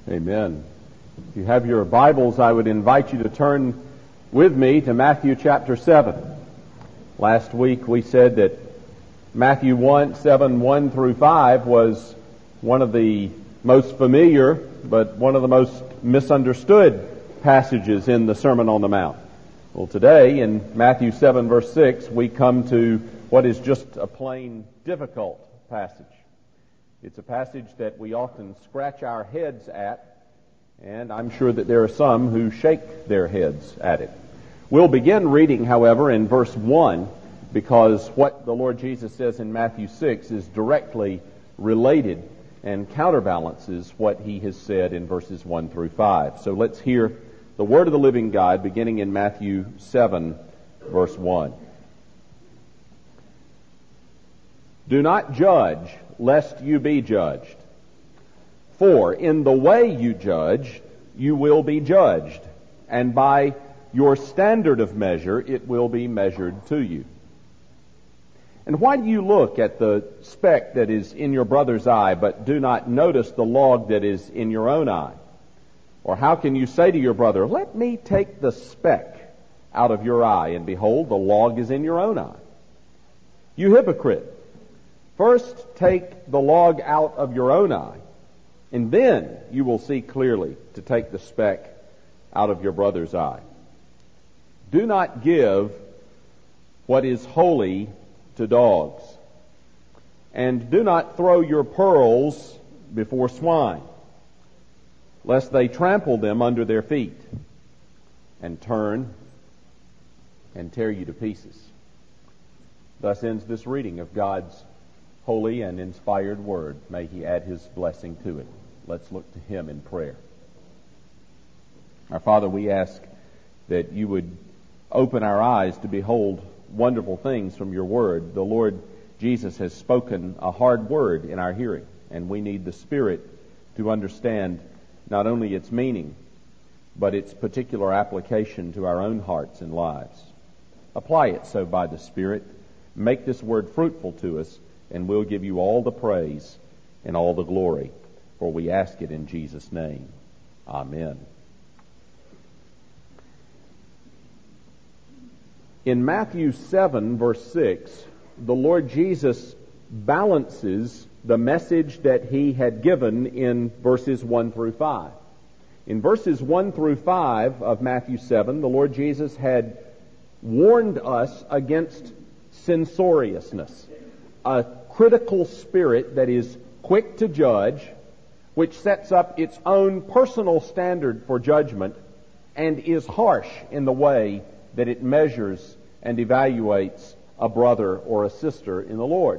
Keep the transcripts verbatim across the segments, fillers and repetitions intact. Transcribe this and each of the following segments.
Amen. If you have your Bibles, I would invite you to turn with me to Matthew chapter seven. Last week we said that Matthew one, seven, one through five was one of the most familiar, but one of the most misunderstood passages in the Sermon on the Mount. Well, today in Matthew seven, verse six, we come to what is just a plain difficult passage. It's a passage that we often scratch our heads at, and I'm sure that there are some who shake their heads at it. We'll begin reading, however, in verse one, because what the Lord Jesus says in Matthew six is directly related and counterbalances what he has said in verses one through five. So let's hear the word of the living God beginning in Matthew seven, verse one. Do not judge, lest you be judged. For in the way you judge, you will be judged, and by your standard of measure, it will be measured to you. And why do you look at the speck that is in your brother's eye, but do not notice the log that is in your own eye? Or how can you say to your brother, let me take the speck out of your eye, and behold, the log is in your own eye? You hypocrite! First take the log out of your own eye, and then you will see clearly to take the speck out of your brother's eye. Do not give what is holy to dogs, and do not throw your pearls before swine, lest they trample them under their feet, and turn and tear you to pieces. Thus ends this reading of God's holy and inspired word. May he add his blessing to it. Let's look to him in prayer. Our Father, we ask that you would open our eyes to behold wonderful things from your word. The Lord Jesus has spoken a hard word in our hearing, and we need the Spirit to understand not only its meaning, but its particular application to our own hearts and lives. Apply it so by the Spirit. Make this word fruitful to us, and we'll give you all the praise and all the glory, for we ask it in Jesus' name. Amen. In Matthew seven, verse six, the Lord Jesus balances the message that he had given in verses one through five. In verses one through five of Matthew seven, the Lord Jesus had warned us against censoriousness, a critical spirit that is quick to judge, which sets up its own personal standard for judgment and is harsh in the way that it measures and evaluates a brother or a sister in the Lord.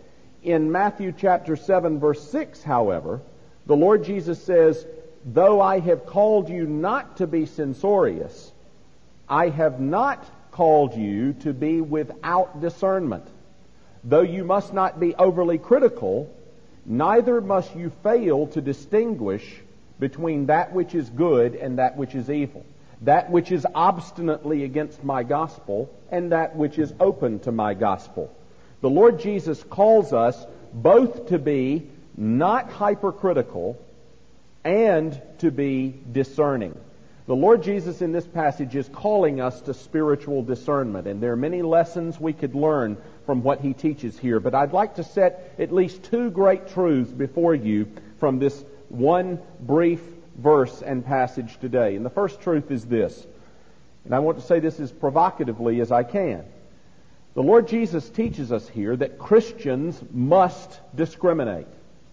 In Matthew chapter seven, verse six, however, the Lord Jesus says, though I have called you not to be censorious, I have not called you to be without discernment. Though you must not be overly critical, neither must you fail to distinguish between that which is good and that which is evil, that which is obstinately against my gospel and that which is open to my gospel. The Lord Jesus calls us both to be not hypercritical and to be discerning. The Lord Jesus in this passage is calling us to spiritual discernment, and there are many lessons we could learn from what he teaches here, but I'd like to set at least two great truths before you from this one brief verse and passage today. And the first truth is this, and I want to say this as provocatively as I can. The Lord Jesus teaches us here that Christians must discriminate.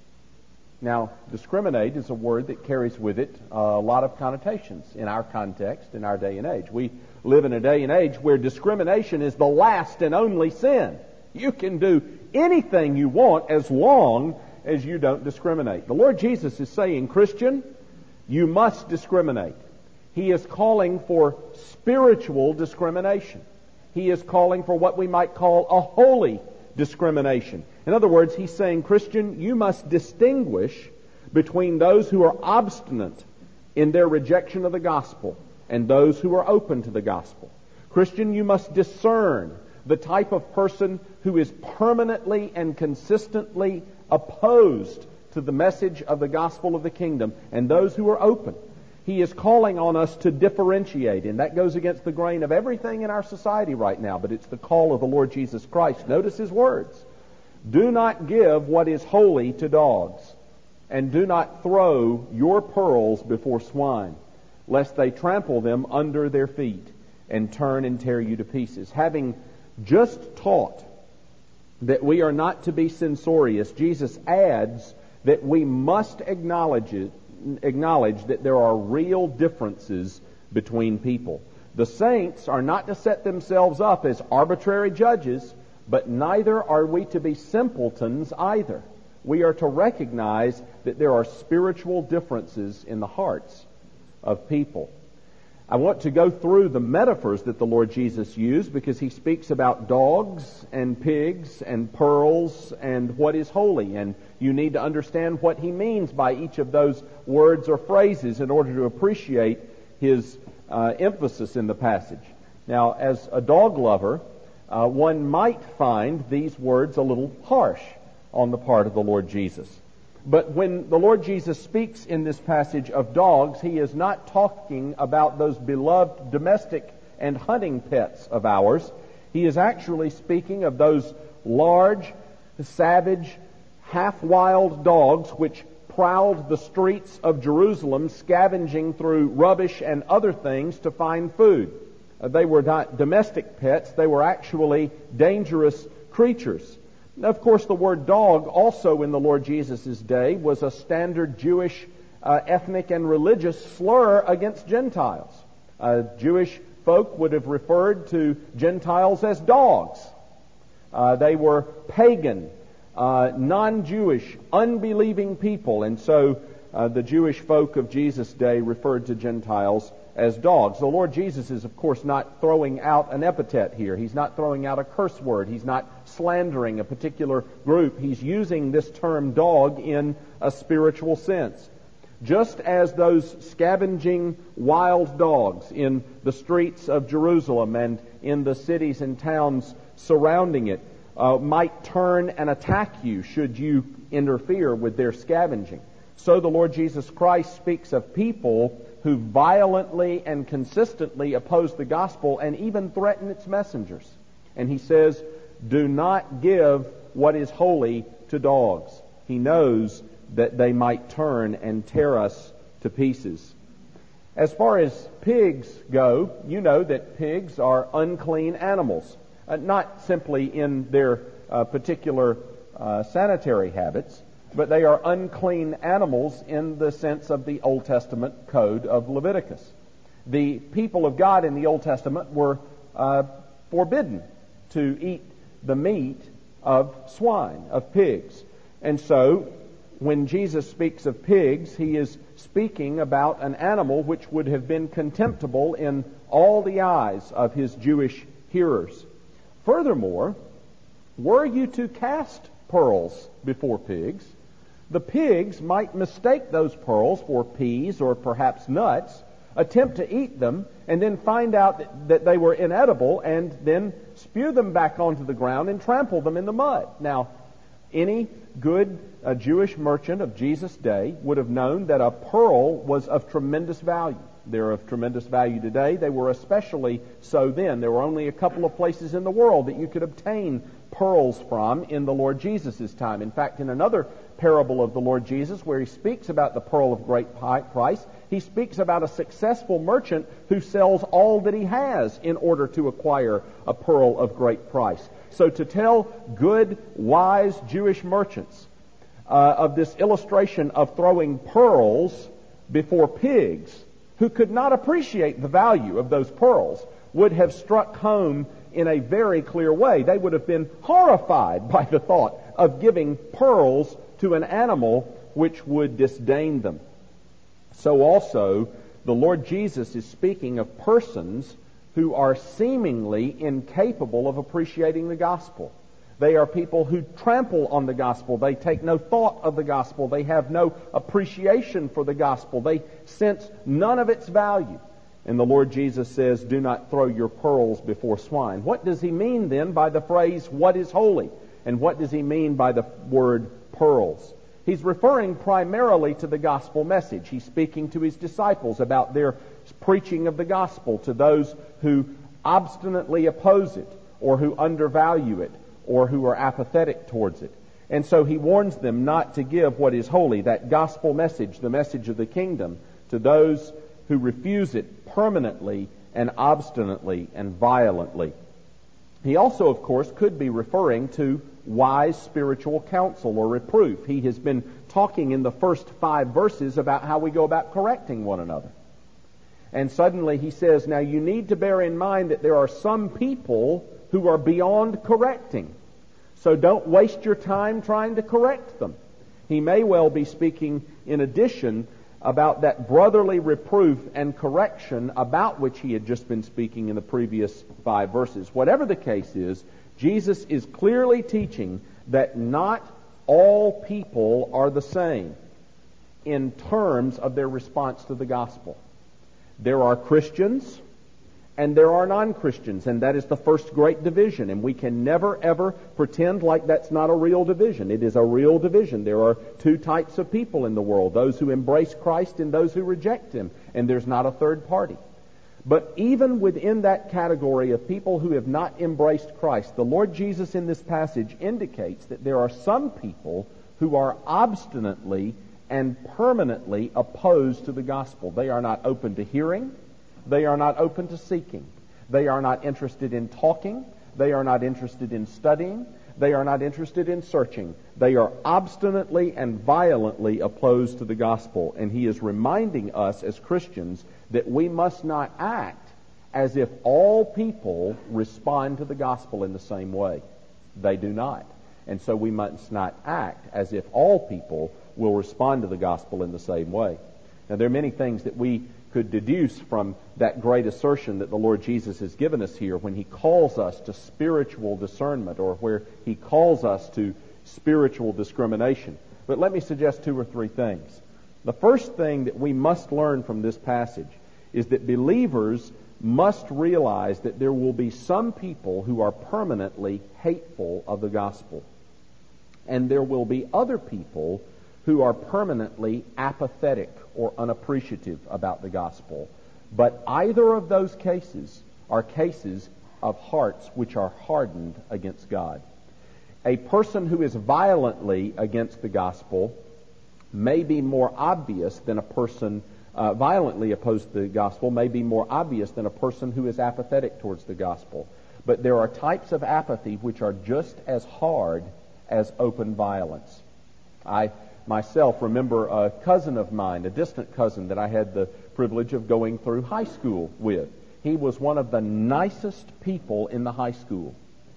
Now, discriminate is a word that carries with it a lot of connotations in our context, in our day and age. We live in a day and age where discrimination is the last and only sin. You can do anything you want as long as you don't discriminate. The Lord Jesus is saying, Christian, you must discriminate. He is calling for spiritual discrimination. He is calling for what we might call a holy discrimination. In other words, he's saying, Christian, you must distinguish between those who are obstinate in their rejection of the gospel and those who are open to the gospel. Christian, you must discern the type of person who is permanently and consistently opposed to to the message of the gospel of the kingdom and those who are open. He is calling on us to differentiate, and that goes against the grain of everything in our society right now, but it's the call of the Lord Jesus Christ. Notice his words. Do not give what is holy to dogs, and do not throw your pearls before swine, lest they trample them under their feet and turn and tear you to pieces. Having just taught that we are not to be censorious, Jesus adds that we must acknowledge it, acknowledge that there are real differences between people. The saints are not to set themselves up as arbitrary judges, but neither are we to be simpletons either. We are to recognize that there are spiritual differences in the hearts of people. I want to go through the metaphors that the Lord Jesus used, because he speaks about dogs and pigs and pearls and what is holy. And you need to understand what he means by each of those words or phrases in order to appreciate his uh, emphasis in the passage. Now, as a dog lover, uh, one might find these words a little harsh on the part of the Lord Jesus. But when the Lord Jesus speaks in this passage of dogs, he is not talking about those beloved domestic and hunting pets of ours. He is actually speaking of those large, savage, half-wild dogs which prowled the streets of Jerusalem, scavenging through rubbish and other things to find food. Uh, they were not domestic pets. They were actually dangerous creatures. Of course, the word dog also in the Lord Jesus' day was a standard Jewish uh, ethnic and religious slur against Gentiles. Uh, Jewish folk would have referred to Gentiles as dogs. Uh, they were pagan, uh, non-Jewish, unbelieving people, and so uh, the Jewish folk of Jesus' day referred to Gentiles as dogs. The Lord Jesus is, of course, not throwing out an epithet here. He's not throwing out a curse word. He's not slandering a particular group. He's using this term dog in a spiritual sense. Just as those scavenging wild dogs in the streets of Jerusalem and in the cities and towns surrounding it uh, might turn and attack you should you interfere with their scavenging, so the Lord Jesus Christ speaks of people who violently and consistently oppose the gospel and even threaten its messengers. And he says, do not give what is holy to dogs. He knows that they might turn and tear us to pieces. As far as pigs go, you know that pigs are unclean animals, uh, not simply in their uh, particular uh, sanitary habits, but they are unclean animals in the sense of the Old Testament code of Leviticus. The people of God in the Old Testament were uh, forbidden to eat the meat of swine, of pigs. And so, when Jesus speaks of pigs, he is speaking about an animal which would have been contemptible in all the eyes of his Jewish hearers. Furthermore, were you to cast pearls before pigs, the pigs might mistake those pearls for peas or perhaps nuts, attempt to eat them, and then find out that, that they were inedible, and then spew them back onto the ground and trample them in the mud. Now, any good uh, Jewish merchant of Jesus' day would have known that a pearl was of tremendous value. They're of tremendous value today. They were especially so then. There were only a couple of places in the world that you could obtain pearls from in the Lord Jesus' time. In fact, in another parable of the Lord Jesus, where he speaks about the pearl of great price, he speaks about a successful merchant who sells all that he has in order to acquire a pearl of great price. So to tell good, wise Jewish merchants uh, of this illustration of throwing pearls before pigs, who could not appreciate the value of those pearls, would have struck home in a very clear way. They would have been horrified by the thought of giving pearls to an animal which would disdain them. So also, the Lord Jesus is speaking of persons who are seemingly incapable of appreciating the gospel. They are people who trample on the gospel. They take no thought of the gospel. They have no appreciation for the gospel. They sense none of its value. And the Lord Jesus says, do not throw your pearls before swine. What does he mean then by the phrase, what is holy? And what does he mean by the word pearls? He's referring primarily to the gospel message. He's speaking to his disciples about their preaching of the gospel to those who obstinately oppose it, or who undervalue it, or who are apathetic towards it. And so he warns them not to give what is holy, that gospel message, the message of the kingdom, to those who refuse it permanently and obstinately and violently. He also, of course, could be referring to wise spiritual counsel or reproof. He has been talking in the first five verses about how we go about correcting one another. And suddenly he says, now you need to bear in mind that there are some people who are beyond correcting. So don't waste your time trying to correct them. He may well be speaking in addition about that brotherly reproof and correction about which he had just been speaking in the previous five verses. Whatever the case is, Jesus is clearly teaching that not all people are the same in terms of their response to the gospel. There are Christians and there are non-Christians, and that is the first great division, and we can never ever pretend like that's not a real division. It is a real division. There are two types of people in the world, those who embrace Christ and those who reject Him, and there's not a third party. But even within that category of people who have not embraced Christ, the Lord Jesus in this passage indicates that there are some people who are obstinately and permanently opposed to the gospel. They are not open to hearing. They are not open to seeking. They are not interested in talking. They are not interested in studying. They are not interested in searching. They are obstinately and violently opposed to the gospel. And he is reminding us as Christians that we must not act as if all people respond to the gospel in the same way. They do not. And so we must not act as if all people will respond to the gospel in the same way. Now, there are many things that we could deduce from that great assertion that the Lord Jesus has given us here when He calls us to spiritual discernment, or where He calls us to spiritual discrimination. But let me suggest two or three things. The first thing that we must learn from this passage is that believers must realize that there will be some people who are permanently hateful of the gospel, and there will be other people who are permanently apathetic or unappreciative about the gospel. But either of those cases are cases of hearts which are hardened against God. A person who is violently against the gospel may be more obvious than a person uh, violently opposed to the gospel may be more obvious than a person who is apathetic towards the gospel. But there are types of apathy which are just as hard as open violence. I myself remember a cousin of mine, a distant cousin that I had the privilege of going through high school with. He was one of the nicest people in the high school.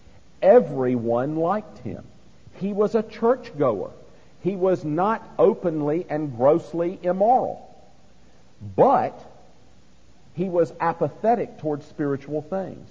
Everyone liked him. He was a churchgoer. He was not openly and grossly immoral. But he was apathetic towards spiritual things.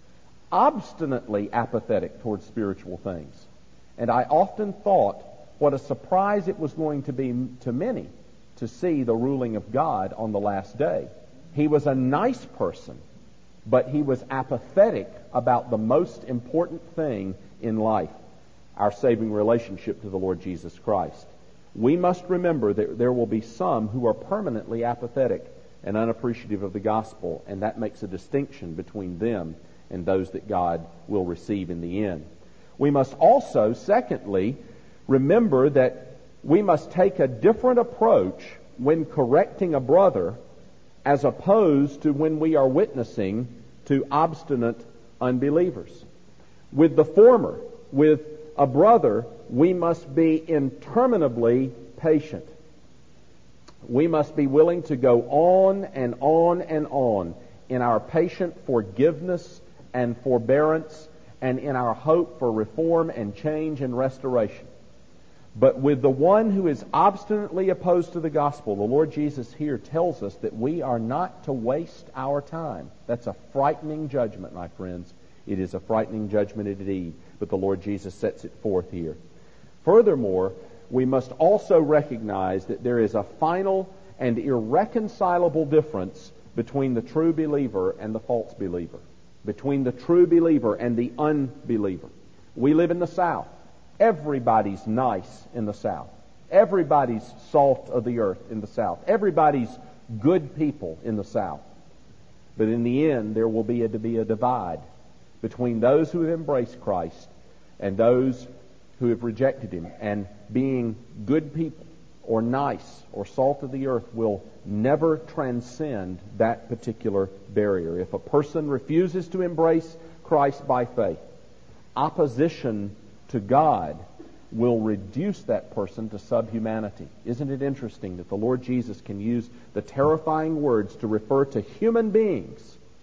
Obstinately apathetic towards spiritual things. And I often thought what a surprise it was going to be to many to see the ruling of God on the last day. He was a nice person, but he was apathetic about the most important thing in life, our saving relationship to the Lord Jesus Christ. We must remember that there will be some who are permanently apathetic and unappreciative of the gospel, and that makes a distinction between them and those that God will receive in the end. We must also, secondly, remember that we must take a different approach when correcting a brother as opposed to when we are witnessing to obstinate unbelievers. With the former, with a brother, we must be interminably patient. We must be willing to go on and on and on in our patient forgiveness and forbearance and in our hope for reform and change and restoration. But with the one who is obstinately opposed to the gospel, the Lord Jesus here tells us that we are not to waste our time. That's a frightening judgment, my friends. It is a frightening judgment indeed, but the Lord Jesus sets it forth here. Furthermore, we must also recognize that there is a final and irreconcilable difference between the true believer and the false believer, between the true believer and the unbeliever. We live in the South. Everybody's nice in the South. Everybody's salt of the earth in the South. Everybody's good people in the South. But in the end, there will be a, to be a divide between those who have embraced Christ and those who have rejected Him. And being good people or nice or salt of the earth will never transcend that particular barrier. If a person refuses to embrace Christ by faith, opposition to God will reduce that person to subhumanity. Isn't it interesting that the Lord Jesus can use the terrifying words to refer to human beings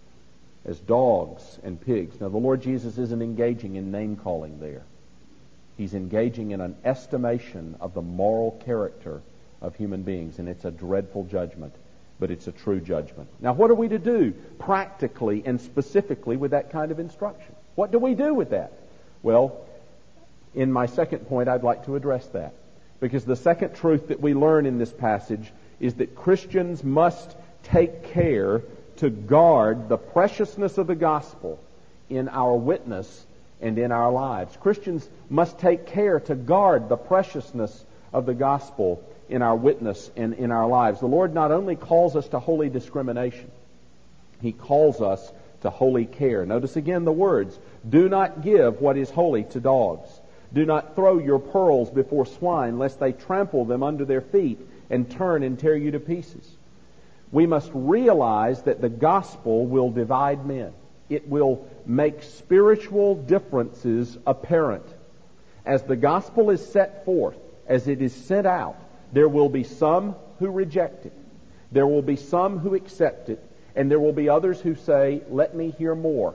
as dogs and pigs? Now, the Lord Jesus isn't engaging in name-calling there. He's engaging in an estimation of the moral character of human beings, and it's a dreadful judgment, but it's a true judgment. Now, what are we to do practically and specifically with that kind of instruction? What do we do with that? Well, in my second point, I'd like to address that, because the second truth that we learn in this passage is that Christians must take care to guard the preciousness of the gospel in our witness and in our lives. Christians must take care to guard the preciousness of the gospel in our witness and in our lives. The Lord not only calls us to holy discrimination, He calls us to holy care. Notice again the words, do not give what is holy to dogs. Do not throw your pearls before swine, lest they trample them under their feet and turn and tear you to pieces. We must realize that the gospel will divide men. It will make spiritual differences apparent. As the gospel is set forth, as it is sent out, there will be some who reject it. There will be some who accept it. And there will be others who say, let me hear more.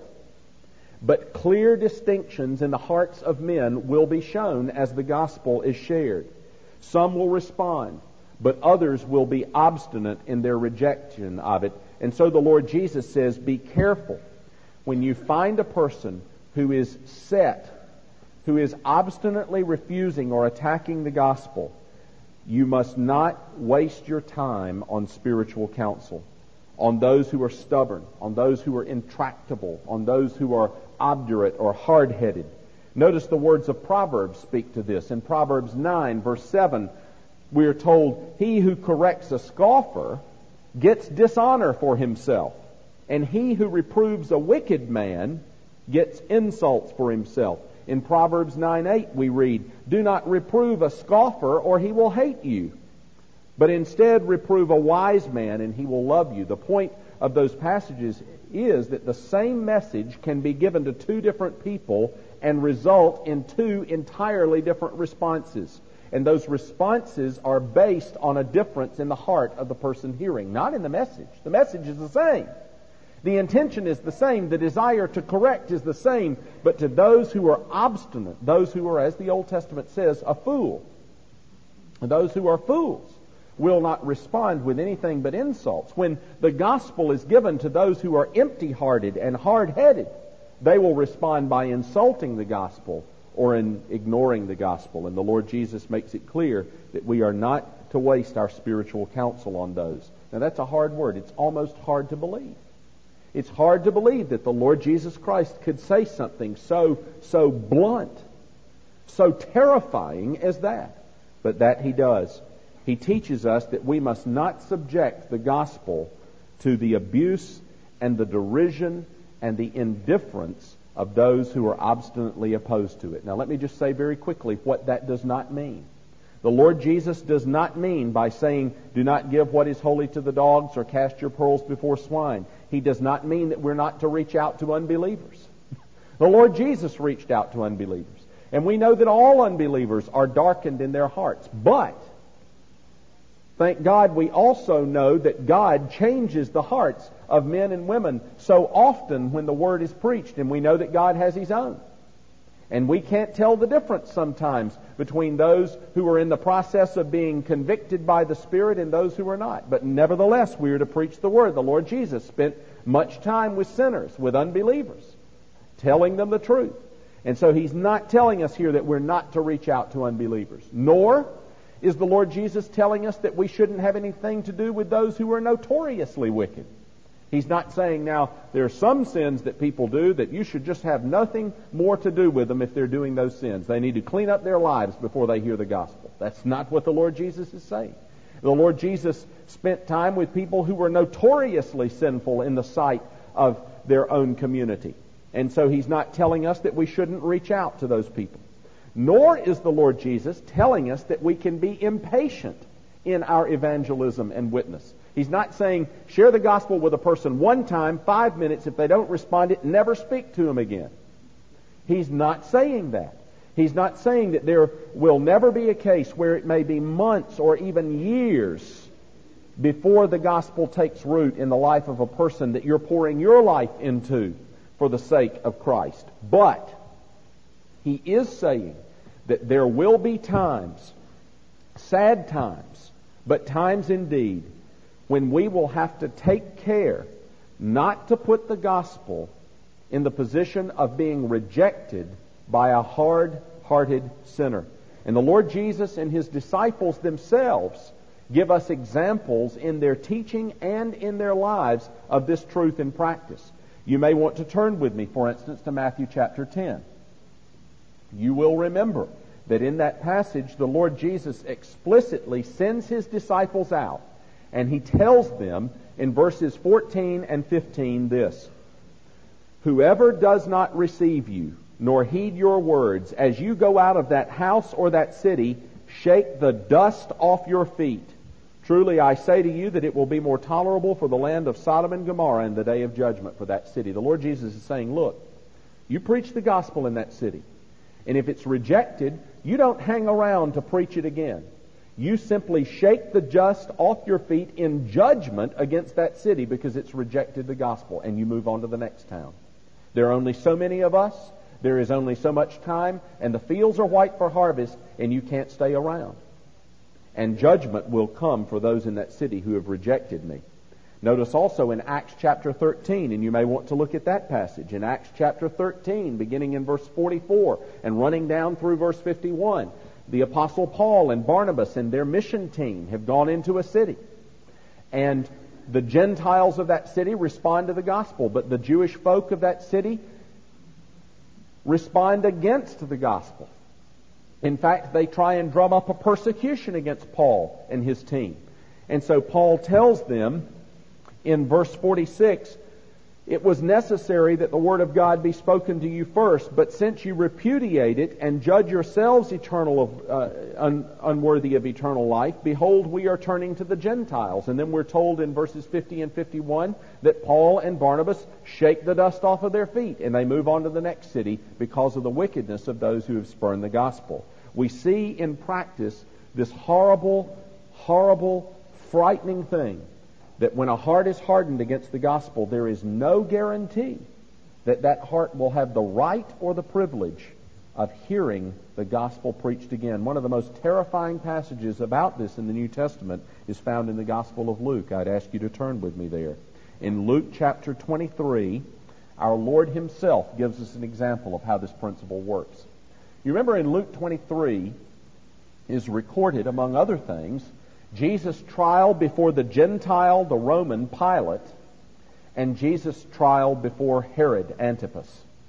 But clear distinctions in the hearts of men will be shown as the gospel is shared. Some will respond, but others will be obstinate in their rejection of it. And so the Lord Jesus says, be careful when you find a person who is set, who is obstinately refusing or attacking the gospel. You must not waste your time on spiritual counsel, on those who are stubborn, on those who are intractable, on those who are obdurate or hard-headed. Notice the words of Proverbs speak to this. In Proverbs nine, verse seven, we are told, he who corrects a scoffer gets dishonor for himself, and he who reproves a wicked man gets insults for himself. In Proverbs nine eight we read, do not reprove a scoffer, or he will hate you, but instead reprove a wise man, and he will love you. The point of those passages is that the same message can be given to two different people and result in two entirely different responses. And those responses are based on a difference in the heart of the person hearing, not in the message. The message is the same. The intention is the same. The desire to correct is the same. But to those who are obstinate, those who are, as the Old Testament says, a fool, those who are fools will not respond with anything but insults. When the gospel is given to those who are empty-hearted and hard-headed, they will respond by insulting the gospel or in ignoring the gospel. And the Lord Jesus makes it clear that we are not to waste our spiritual counsel on those. Now that's a hard word. It's almost hard to believe. It's hard to believe that the Lord Jesus Christ could say something so, so blunt, so terrifying as that. But that He does. He teaches us that we must not subject the gospel to the abuse and the derision and the indifference of those who are obstinately opposed to it. Now let me just say very quickly what that does not mean. The Lord Jesus does not mean by saying, do not give what is holy to the dogs or cast your pearls before swine. He does not mean that we're not to reach out to unbelievers. The Lord Jesus reached out to unbelievers. And we know that all unbelievers are darkened in their hearts. But thank God we also know that God changes the hearts of men and women so often when the Word is preached, and we know that God has His own. And we can't tell the difference sometimes between those who are in the process of being convicted by the Spirit and those who are not. But nevertheless, we are to preach the Word. The Lord Jesus spent much time with sinners, with unbelievers, telling them the truth. And so He's not telling us here that we're not to reach out to unbelievers. Nor is the Lord Jesus telling us that we shouldn't have anything to do with those who are notoriously wicked. He's not saying now there are some sins that people do that you should just have nothing more to do with them if they're doing those sins. They need to clean up their lives before they hear the gospel. That's not what the Lord Jesus is saying. The Lord Jesus spent time with people who were notoriously sinful in the sight of their own community. And so He's not telling us that we shouldn't reach out to those people. Nor is the Lord Jesus telling us that we can be impatient in our evangelism and witness. He's not saying share the gospel with a person one time, five minutes. If they don't respond, it never speak to them again. He's not saying that. He's not saying that there will never be a case where it may be months or even years before the gospel takes root in the life of a person that you're pouring your life into for the sake of Christ. But He is saying that there will be times, sad times, but times indeed, when we will have to take care not to put the gospel in the position of being rejected by a hard-hearted sinner. And the Lord Jesus and His disciples themselves give us examples in their teaching and in their lives of this truth in practice. You may want to turn with me, for instance, to Matthew chapter ten. You will remember that in that passage the Lord Jesus explicitly sends His disciples out, and He tells them in verses fourteen and fifteen this: "Whoever does not receive you, nor heed your words, as you go out of that house or that city, shake the dust off your feet. Truly I say to you that it will be more tolerable for the land of Sodom and Gomorrah in the day of judgment for that city." The Lord Jesus is saying, look, you preach the gospel in that city, and if it's rejected, you don't hang around to preach it again. You simply shake the dust off your feet in judgment against that city because it's rejected the gospel, and you move on to the next town. There are only so many of us. There is only so much time, and the fields are white for harvest, and you can't stay around. And judgment will come for those in that city who have rejected me. Notice also in Acts chapter thirteen, and you may want to look at that passage. In Acts chapter thirteen, beginning in verse forty-four and running down through verse fifty-one, the Apostle Paul and Barnabas and their mission team have gone into a city. And the Gentiles of that city respond to the gospel, but the Jewish folk of that city respond against the gospel. In fact, they try and drum up a persecution against Paul and his team. And so Paul tells them in verse forty-six, "It was necessary that the word of God be spoken to you first, but since you repudiate it and judge yourselves eternal of, uh, un- unworthy of eternal life, behold, we are turning to the Gentiles." And then we're told in verses fifty and fifty-one that Paul and Barnabas shake the dust off of their feet, and they move on to the next city because of the wickedness of those who have spurned the gospel. We see in practice this horrible, horrible, frightening thing, that when a heart is hardened against the gospel, there is no guarantee that that heart will have the right or the privilege of hearing the gospel preached again. One of the most terrifying passages about this in the New Testament is found in the Gospel of Luke. I'd ask you to turn with me there. In Luke chapter twenty-three, our Lord Himself gives us an example of how this principle works. You remember in Luke twenty-three is recorded, among other things, Jesus' trial before the Gentile, the Roman Pilate, and Jesus' trial before Herod Antipas.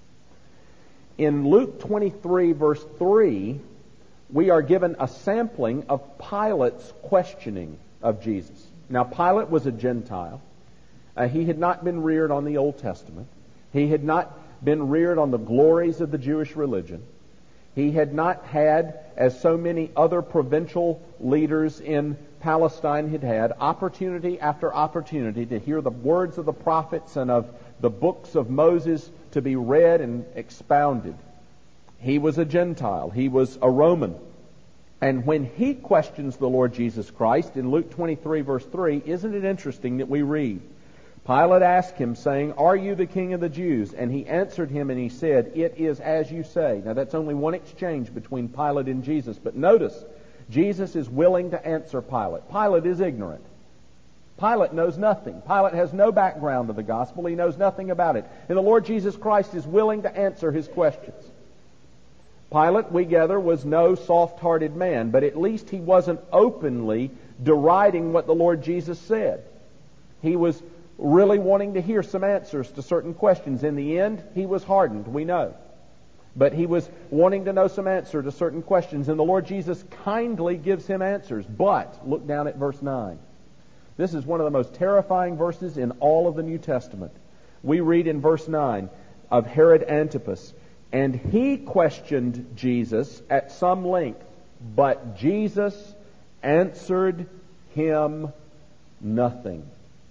In Luke twenty-three, verse three, we are given a sampling of Pilate's questioning of Jesus. Now, Pilate was a Gentile. Uh, he had not been reared on the Old Testament. He had not been reared on the glories of the Jewish religion. He had not had, as so many other provincial leaders in Palestine had had, opportunity after opportunity to hear the words of the prophets and of the books of Moses to be read and expounded. He was a Gentile. He was a Roman. And when he questions the Lord Jesus Christ in Luke twenty-three, verse three, isn't it interesting that we read, Pilate asked him, saying, "Are you the king of the Jews?" And he answered him and he said, "It is as you say." Now that's only one exchange between Pilate and Jesus. But notice, Jesus is willing to answer Pilate. Pilate is ignorant. Pilate knows nothing. Pilate has no background of the gospel. He knows nothing about it. And the Lord Jesus Christ is willing to answer his questions. Pilate, we gather, was no soft-hearted man, but at least he wasn't openly deriding what the Lord Jesus said. He was really wanting to hear some answers to certain questions. In the end, he was hardened, we know. But he was wanting to know some answer to certain questions, and the Lord Jesus kindly gives him answers. But, look down at verse nine. This is one of the most terrifying verses in all of the New Testament. We read in verse nine of Herod Antipas, and he questioned Jesus at some length, but Jesus answered him nothing.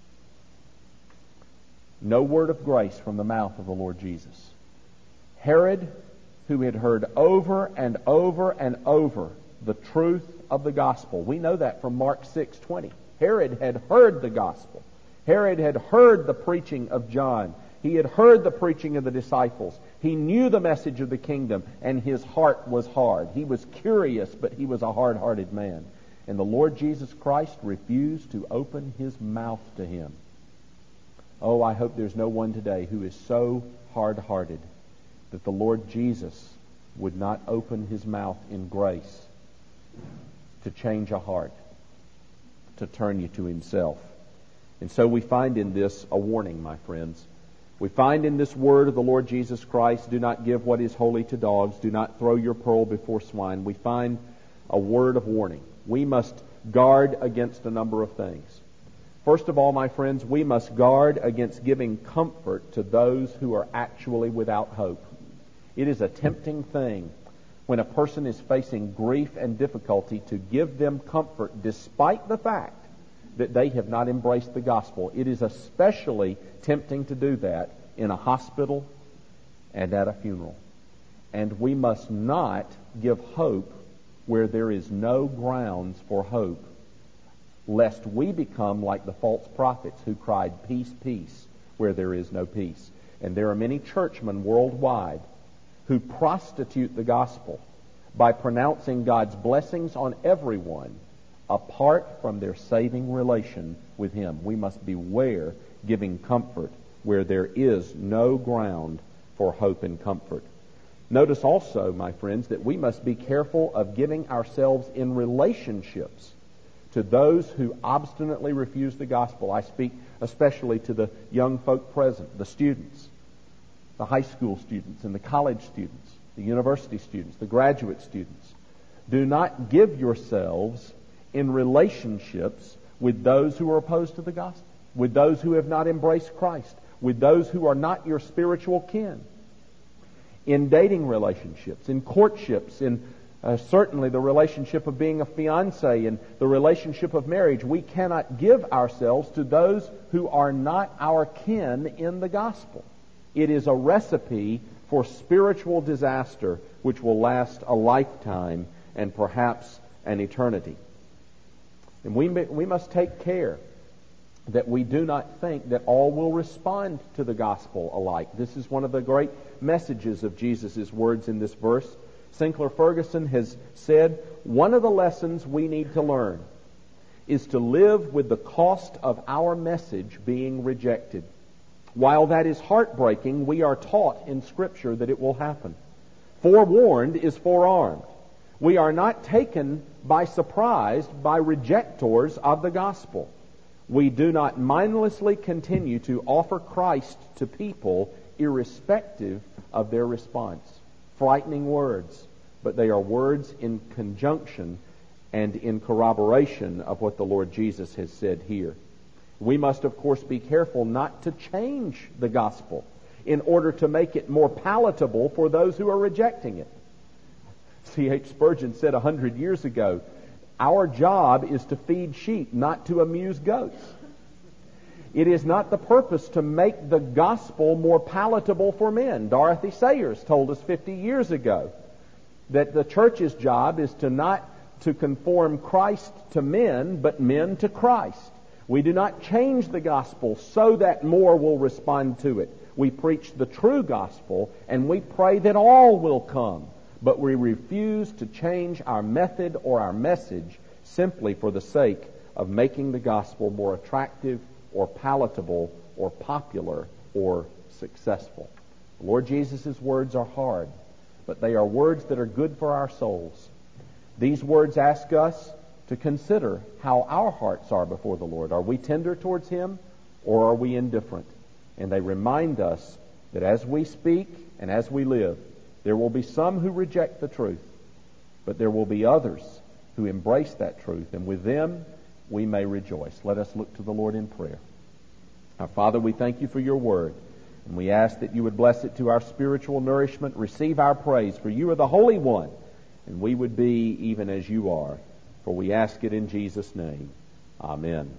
No word of grace from the mouth of the Lord Jesus. Herod, who had heard over and over and over the truth of the gospel. We know that from Mark six twenty. Herod had heard the gospel. Herod had heard the preaching of John. He had heard the preaching of the disciples. He knew the message of the kingdom, and his heart was hard. He was curious, but he was a hard-hearted man. And the Lord Jesus Christ refused to open his mouth to him. Oh, I hope there's no one today who is so hard-hearted that the Lord Jesus would not open his mouth in grace to change a heart, to turn you to himself. And so we find in this a warning, my friends. We find in this word of the Lord Jesus Christ, do not give what is holy to dogs, do not throw your pearl before swine. We find a word of warning. We must guard against a number of things. First of all, my friends, we must guard against giving comfort to those who are actually without hope. It is a tempting thing when a person is facing grief and difficulty to give them comfort despite the fact that they have not embraced the gospel. It is especially tempting to do that in a hospital and at a funeral. And we must not give hope where there is no grounds for hope, lest we become like the false prophets who cried, peace, peace, where there is no peace. And there are many churchmen worldwide who prostitute the gospel by pronouncing God's blessings on everyone apart from their saving relation with Him. We must beware giving comfort where there is no ground for hope and comfort. Notice also, my friends, that we must be careful of giving ourselves in relationships to those who obstinately refuse the gospel. I speak especially to the young folk present, the students, the high school students and the college students, the university students, the graduate students. Do not give yourselves in relationships with those who are opposed to the gospel, with those who have not embraced Christ, with those who are not your spiritual kin. In dating relationships, in courtships, in uh, certainly the relationship of being a fiancé and the relationship of marriage, we cannot give ourselves to those who are not our kin in the gospel. It is a recipe for spiritual disaster which will last a lifetime and perhaps an eternity. And we we must take care that we do not think that all will respond to the gospel alike. This is one of the great messages of Jesus' words in this verse. Sinclair Ferguson has said, one of the lessons we need to learn is to live with the cost of our message being rejected. While that is heartbreaking, we are taught in Scripture that it will happen. Forewarned is forearmed. We are not taken by surprise by rejectors of the gospel. We do not mindlessly continue to offer Christ to people irrespective of their response. Frightening words, but they are words in conjunction and in corroboration of what the Lord Jesus has said here. We must, of course, be careful not to change the gospel in order to make it more palatable for those who are rejecting it. C H Spurgeon said a hundred years ago, our job is to feed sheep, not to amuse goats. It is not the purpose to make the gospel more palatable for men. Dorothy Sayers told us fifty years ago that the church's job is to not to conform Christ to men, but men to Christ. We do not change the gospel so that more will respond to it. We preach the true gospel, and we pray that all will come. But we refuse to change our method or our message simply for the sake of making the gospel more attractive or palatable or popular or successful. The Lord Jesus' words are hard, but they are words that are good for our souls. These words ask us to consider how our hearts are before the Lord. Are we tender towards Him, or are we indifferent? And they remind us that as we speak and as we live, there will be some who reject the truth, but there will be others who embrace that truth, and with them we may rejoice. Let us look to the Lord in prayer. Our Father, we thank you for your word, and we ask that you would bless it to our spiritual nourishment. Receive our praise, for you are the Holy One, and we would be even as you are. For we ask it in Jesus' name. Amen.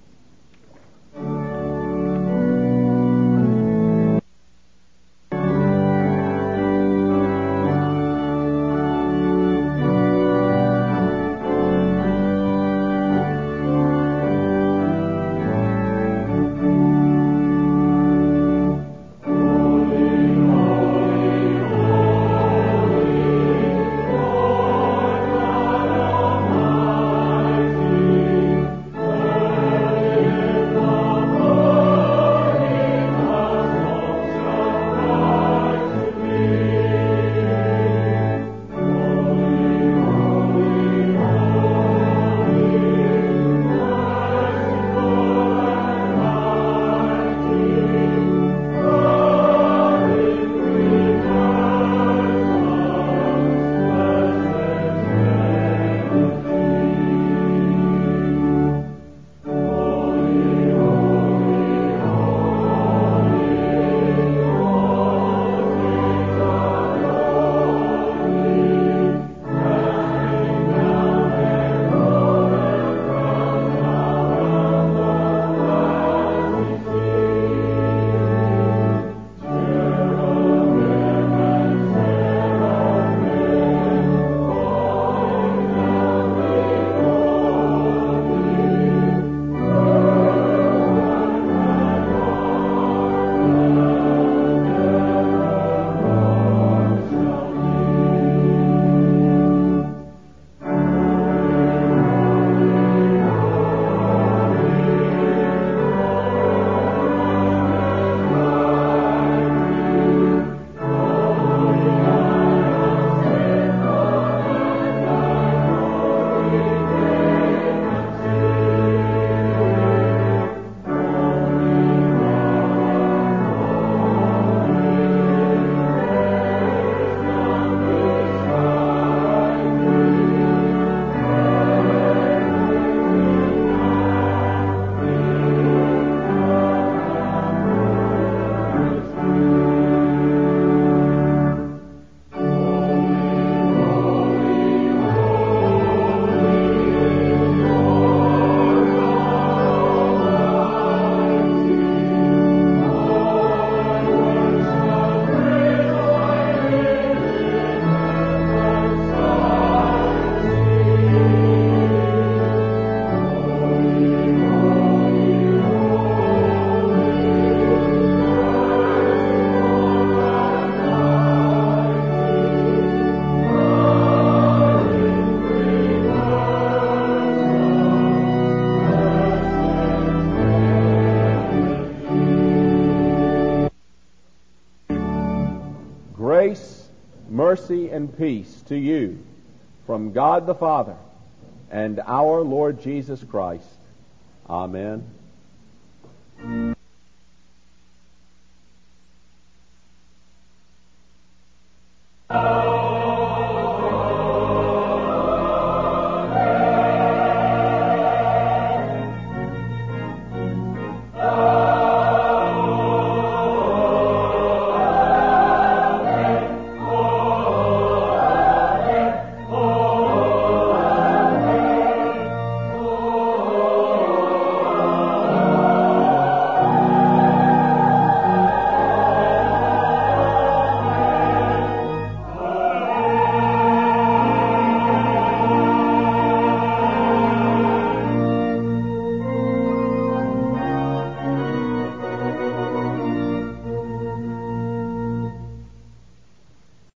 Grace, mercy, and peace to you from God the Father and our Lord Jesus Christ. Amen.